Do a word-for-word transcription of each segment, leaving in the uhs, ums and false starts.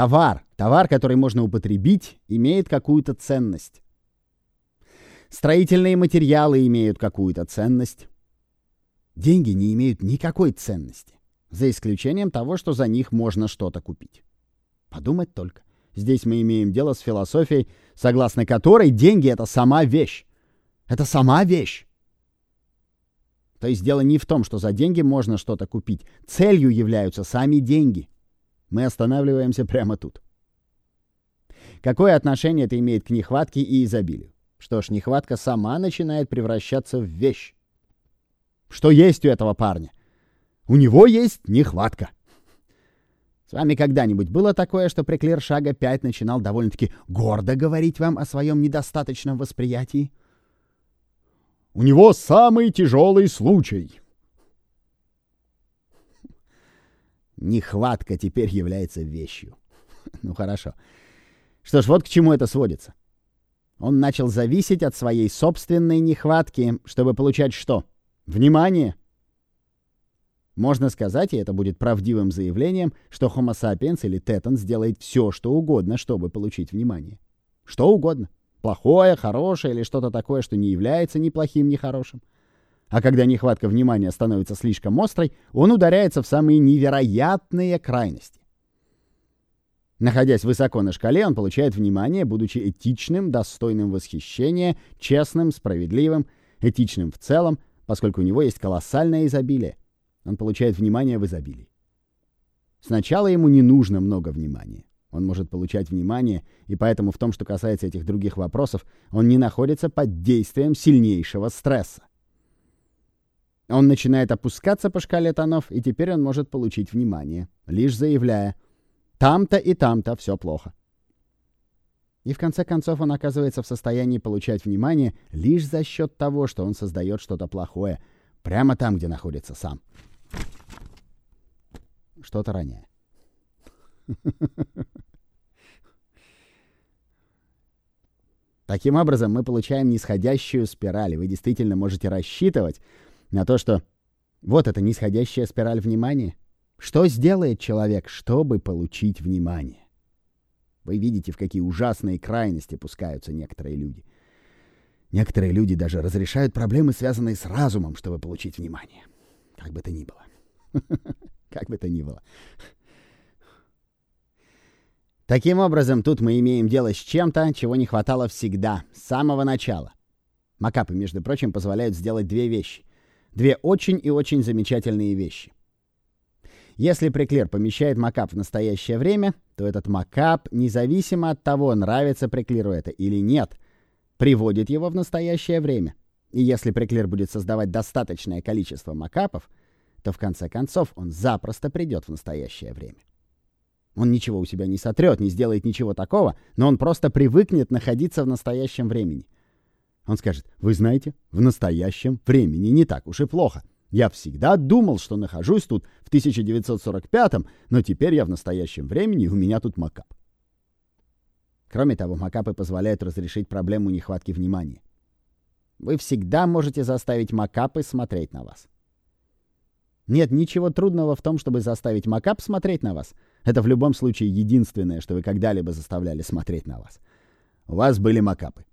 Товар, товар, который можно употребить, имеет какую-то ценность. Строительные материалы имеют какую-то ценность. Деньги не имеют никакой ценности, за исключением того, что за них можно что-то купить. Подумать только. Здесь мы имеем дело с философией, согласно которой деньги — это сама вещь. Это сама вещь. То есть дело не в том, что за деньги можно что-то купить. Целью являются сами деньги. Мы останавливаемся прямо тут. Какое отношение это имеет к нехватке и изобилию? Что ж, нехватка сама начинает превращаться в вещь. Что есть у этого парня? У него есть нехватка. С вами когда-нибудь было такое, что при клир шага пять начинал довольно-таки гордо говорить вам о своем недостаточном восприятии? У него самый тяжелый случай. Нехватка теперь является вещью. Ну хорошо. Что ж, вот к чему это сводится. Он начал зависеть от своей собственной нехватки, чтобы получать что? Внимание. Можно сказать, и это будет правдивым заявлением, что Homo sapiens или Тетон сделает все, что угодно, чтобы получить внимание. Что угодно. Плохое, хорошее или что-то такое, что не является ни плохим, ни хорошим. А когда нехватка внимания становится слишком острой, он ударяется в самые невероятные крайности. Находясь высоко на шкале, он получает внимание, будучи этичным, достойным восхищения, честным, справедливым, этичным в целом, поскольку у него есть колоссальное изобилие. Он получает внимание в изобилии. Сначала ему не нужно много внимания. Он может получать внимание, и поэтому в том, что касается этих других вопросов, он не находится под действием сильнейшего стресса. Он начинает опускаться по шкале тонов, и теперь он может получить внимание, лишь заявляя: «Там-то и там-то все плохо». И в конце концов он оказывается в состоянии получать внимание лишь за счет того, что он создает что-то плохое, прямо там, где находится сам. Что-то роняя. Таким образом, мы получаем нисходящую спираль, и вы действительно можете рассчитывать на то, что вот эта нисходящая спираль внимания. Что сделает человек, чтобы получить внимание? Вы видите, в какие ужасные крайности пускаются некоторые люди. Некоторые люди даже разрешают проблемы, связанные с разумом, чтобы получить внимание. Как бы то ни было. Как бы то ни было. Таким образом, тут мы имеем дело с чем-то, чего не хватало всегда, с самого начала. Макапы, между прочим, позволяют сделать две вещи. Две очень и очень замечательные вещи. Если преклер помещает макап в настоящее время, то этот макап, независимо от того, нравится преклеру это или нет, приводит его в настоящее время. И если преклер будет создавать достаточное количество макапов, то в конце концов он запросто придет в настоящее время. Он ничего у себя не сотрет, не сделает ничего такого, но он просто привыкнет находиться в настоящем времени. Он скажет: вы знаете, в настоящем времени не так уж и плохо. Я всегда думал, что нахожусь тут в тысяча девятьсот сорок пятом, но теперь я в настоящем времени, и у меня тут макап. Кроме того, макапы позволяют разрешить проблему нехватки внимания. Вы всегда можете заставить макапы смотреть на вас. Нет ничего трудного в том, чтобы заставить макап смотреть на вас. Это в любом случае единственное, что вы когда-либо заставляли смотреть на вас. У вас были макапы.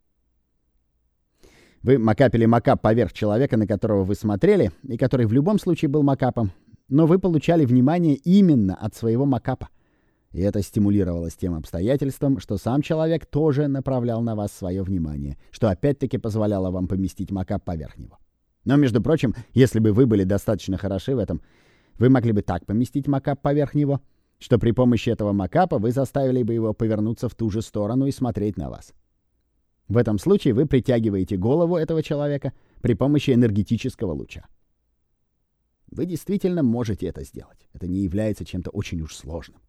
Вы макапили макап поверх человека, на которого вы смотрели, и который в любом случае был макапом, но вы получали внимание именно от своего макапа. И это стимулировалось тем обстоятельством, что сам человек тоже направлял на вас свое внимание, что опять-таки позволяло вам поместить макап поверх него. Но, между прочим, если бы вы были достаточно хороши в этом, вы могли бы так поместить макап поверх него, что при помощи этого макапа вы заставили бы его повернуться в ту же сторону и смотреть на вас. В этом случае вы притягиваете голову этого человека при помощи энергетического луча. Вы действительно можете это сделать. Это не является чем-то очень уж сложным.